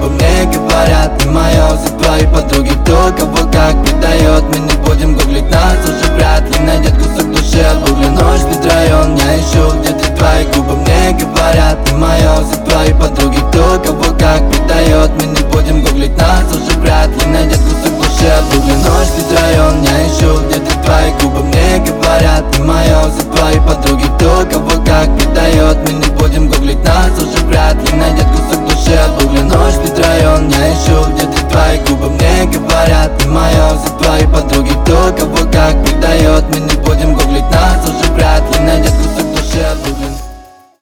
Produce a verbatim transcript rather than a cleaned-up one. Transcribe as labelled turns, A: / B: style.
A: губы мне говорят: ты моё, за твои подруги кто кого как предает. Мы не будем гуглить, нас уже вряд ли найдет кусок души от гугли. Ночь, район, я ищу, где ты, твои губы мне говорят: ты моё, за твои подруги кто кого как предает. Мы не будем гуглить, нас уже вряд ли найдет кусок души от гугли. Ночь, район, я ищу, где ты, твои губы мне говорят: ты моё, за твои подруги кто кого как предает. Мы не будем гуглить, нас уже вряд ли найдет кусок души от гугли. Ночь, район, я ищу, где ты, твои губы мне говорят: ты моё, за твои подруги кто кого как предает. Мы не будем гуглить, нас уже вряд ли найдет кусок души от гугли.